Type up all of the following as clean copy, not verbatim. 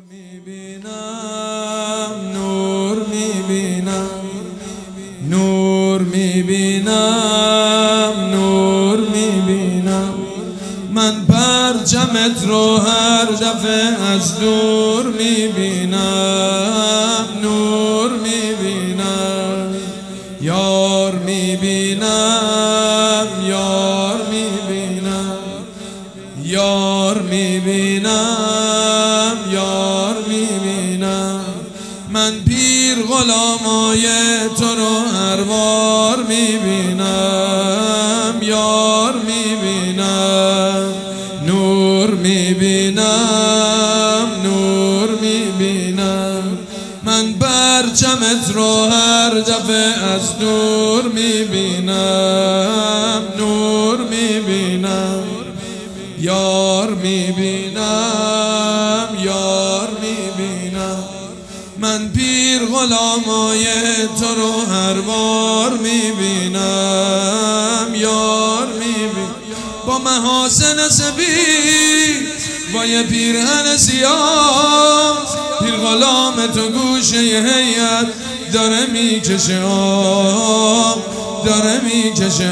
میبینم نور میبینم نور میبینم نور میبینم من پرچمت رو هر دفعه از دور میبینم نور میبینم یار میبینم یار میبینم یار میبینم یار میبینم من پیر غلامای تو رو هر بار میبینم یار میبینم نور میبینم نور میبینم من پرچمت رو هر دفعه از دور میبینم نور میبینم یار میبینم یار میبینم من پیر غلامای تو رو هر بار میبینم یار میبینم با محاسن سپید با یه پیرهن سیاه پیر غلام تو گوشه هیئت داره میکشه آب داره میکشه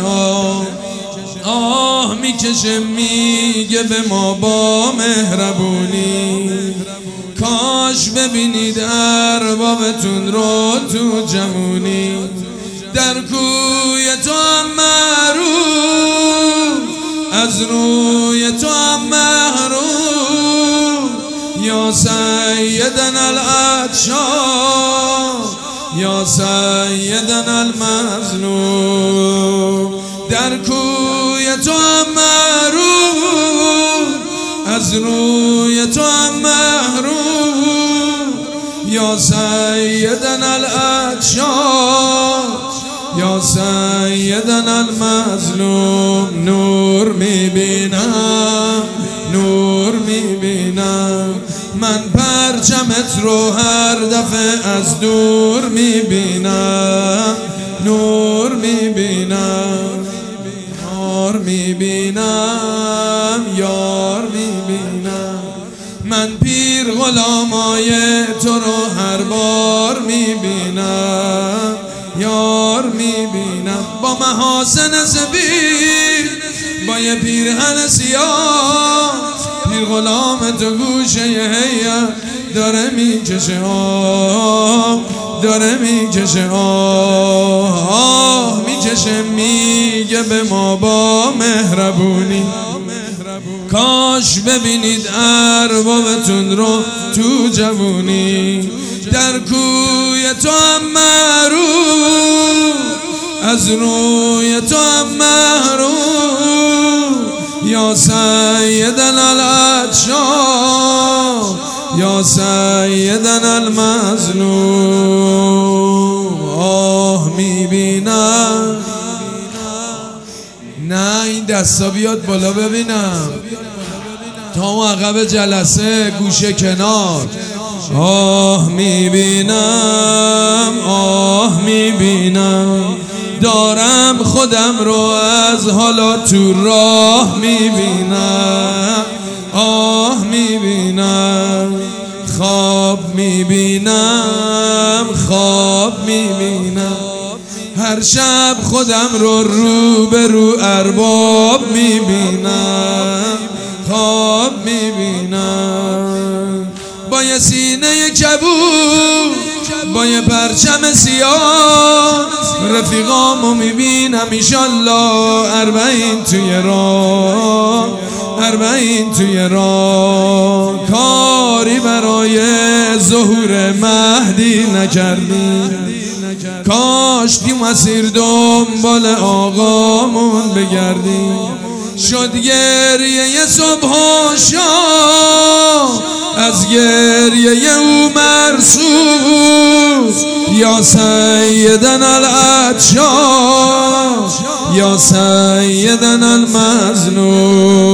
آه میکشه میگه به ما با مهربونی کاش ببینید اربابتون رو تو جوونی در کوی تو هم محروم از روی تو هم محروم یا سیدنا العطشان یا سیدنا المظلوم در کوی تو هم محروم از روی تو هم محروم یا سیدنا العطشان یا سیدنا المظلوم نور میبینم نور میبینم من پرچمت رو هر دفعه از دور میبینم نور میبینم یار میبینم یار میبینم من پیر غلامای تو رو هر بار میبینم یار میبینم با محاسن سپید با یه پیرهن سیاه پیر غلام تو گوشه هیئت داره میکشه داره میکشه میکشه میگه به ما با مهربونی کاش ببینید اربابتون رو تو جوونی در کوی تو هم محروم از روی تو هم محروم یا سیدنا العطشان یا سیدنا المظلوم میبینم نه این دستا بیاد بالا ببینم تا اون عقب جلسه گوشه کنار میبینم دارم خودم رو از حالا تو راه میبینم میبینم خواب میبینم هر شب خودم رو به رو ارباب میبینم خواب میبینم با یه سینه کبود با یه پرچم سیاه رفیقامو میبینم ایشالله اربعین توی راه کاری برای ظهور مهدی نکردیم کاش دی مسیر دنبال آقامون بگردیم شد گریه صبح و شام از گریه او مرسوم یا سیدنا العطشان یا سیدنا المظلوم